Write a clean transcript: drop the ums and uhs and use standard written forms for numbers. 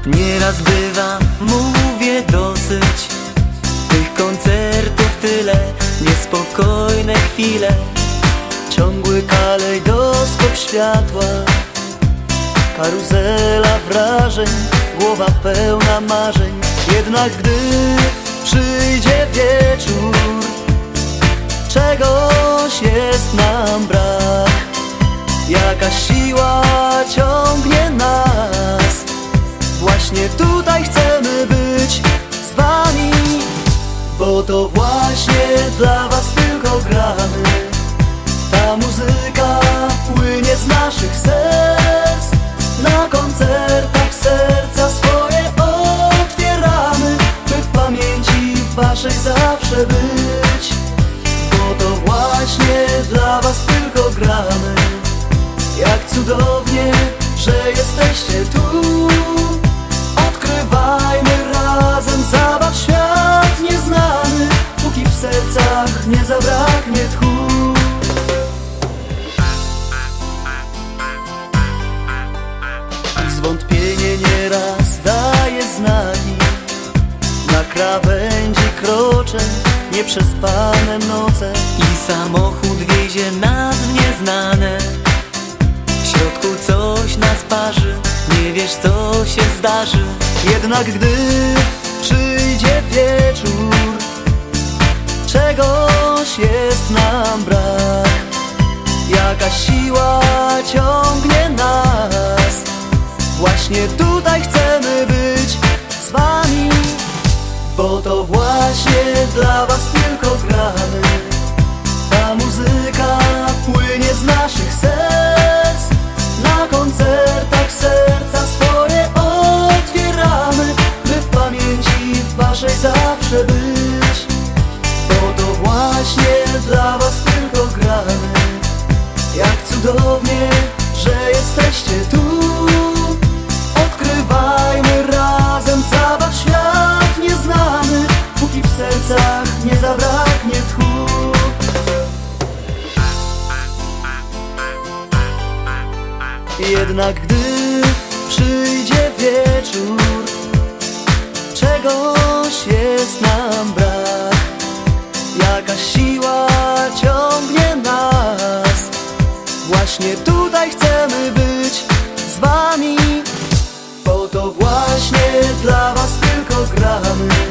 Nieraz bywa, mówię dosyć tych koncertów, tyle niespokojne chwile, ciągły kalejdoskop światła, karuzela wrażeń, głowa pełna marzeń. Jednak gdy przyjdzie wieczór, czegoś jest nam brak. Jakaś siła ciągnie nas, właśnie tutaj chcemy być z wami, bo to właśnie dla was tylko gramy. Ta muzyka płynie z naszych serc, na koncertach serca swoje otwieramy, by w pamięci waszej zawsze być, bo to właśnie dla was tylko gramy. Jak cudownie, że jesteście tu, odkrywajmy razem zabaw świat nieznany, póki w sercach nie zabraknie tchu. Zwątpienie nieraz daje znaki, na krawędzi kroczę nieprzespane noce i samochód wiezie nas w nieznane. W środku coś nas parzy, nie wiesz co się zdarzy. Jednak gdy przyjdzie wieczór, czegoś jest nam brak. Jakaś siła ciągnie nas, właśnie tutaj chcemy być z wami, bo to właśnie dla was tylko gramy. Ta muzyka płynie z naszych serc, na koncertach serca swoje otwieramy, by w pamięci waszej zawsze być, bo to właśnie dla was tylko gramy. Jak cudownie, że jesteście tu, odkrywajmy razem zabaw świat nieznany, póki w sercach nie zabraknie tchu. Jednak gdy przyjdzie wieczór, czegoś jest nam brak. Jakaś siła ciągnie nas, właśnie tutaj chcemy być z wami, bo to właśnie dla was tylko gramy.